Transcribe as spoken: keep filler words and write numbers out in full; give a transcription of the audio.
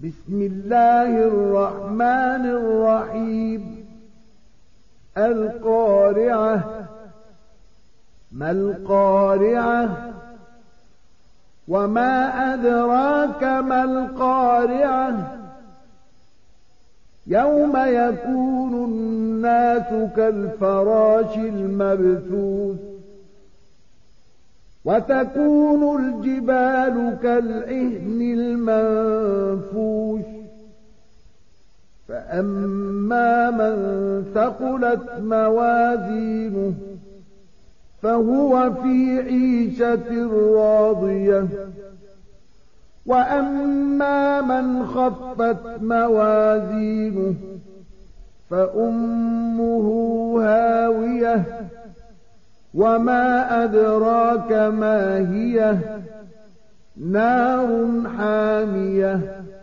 بسم الله الرحمن الرحيم القارعة ما القارعة وما أدراك ما القارعة يوم يكون الناس كالفراش المبثوث وتكون الجبال كالعهن المنفوش فأما من ثقلت موازينه فهو في عيشة راضية وأما من خفت موازينه فأمه هاوية وما أدراك ما هي نار حامية